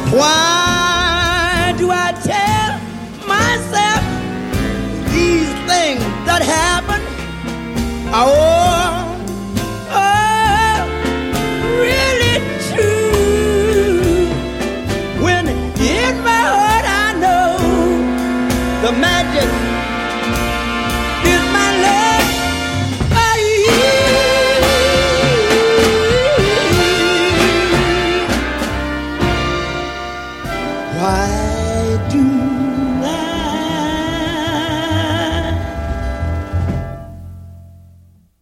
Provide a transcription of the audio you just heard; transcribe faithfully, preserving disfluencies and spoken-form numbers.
Why do I tell myself these things that happen? Oh, oh, really true. When in my heart I know the magic